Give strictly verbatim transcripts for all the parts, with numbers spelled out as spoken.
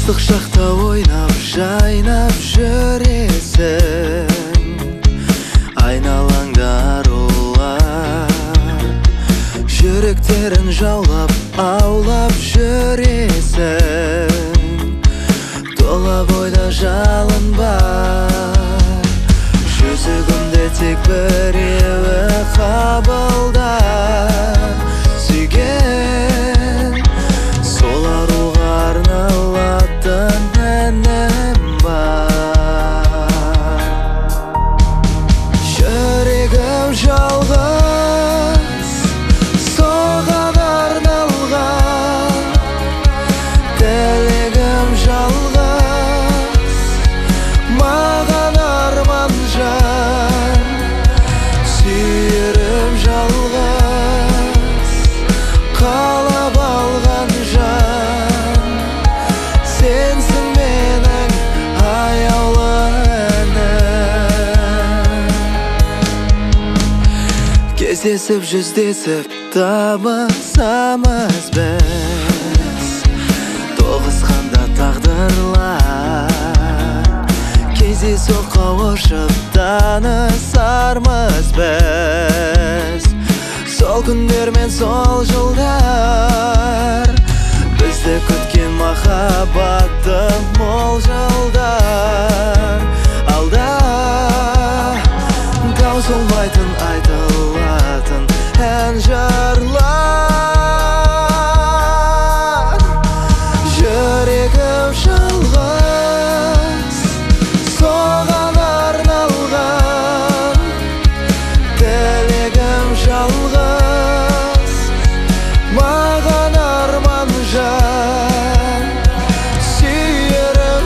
ыстық шақта ойнап жайнап жүресің, айналаңда арулар жүректерін жаулап аулап жүресің. Тола бойда жалын бар, жүзігімде тек біреуі қабылдар. Сүйген сол аруға арналатын әнім бар. Жүрегім жалғыз соған арналған, тілегім жалғыз маған арман жан. Сүйерім жалғыз қалап алған жан, сенсің менің аяулы әнім. Кездесіп жүздесіп табысамыз біз, тоғысқанда тағдырлар, кездейсоқ қауышып танысармыз біз. Сол күндер мен сол жылдар, бізді күткен махаббаттың мол жылдар. Алда таусылмайтын айтылатын ән жырлар. Жүрегім жалғыз соған арналған, тілегім жалғыз маған арман жан. Сүйерім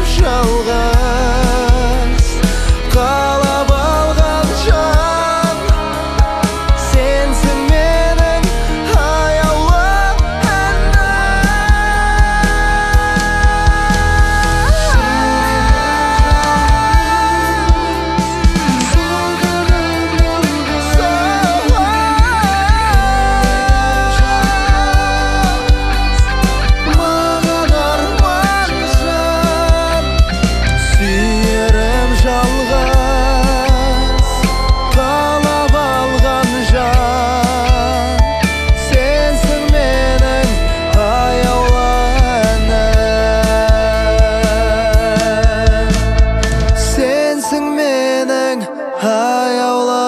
жалғыз қалап алған жан, сенсің менің аяулы әнім. Маған арман жан, сүйерім жалғыз қалап алған жан, сенсің менің аяулы әнім. Сенсің менің аяулы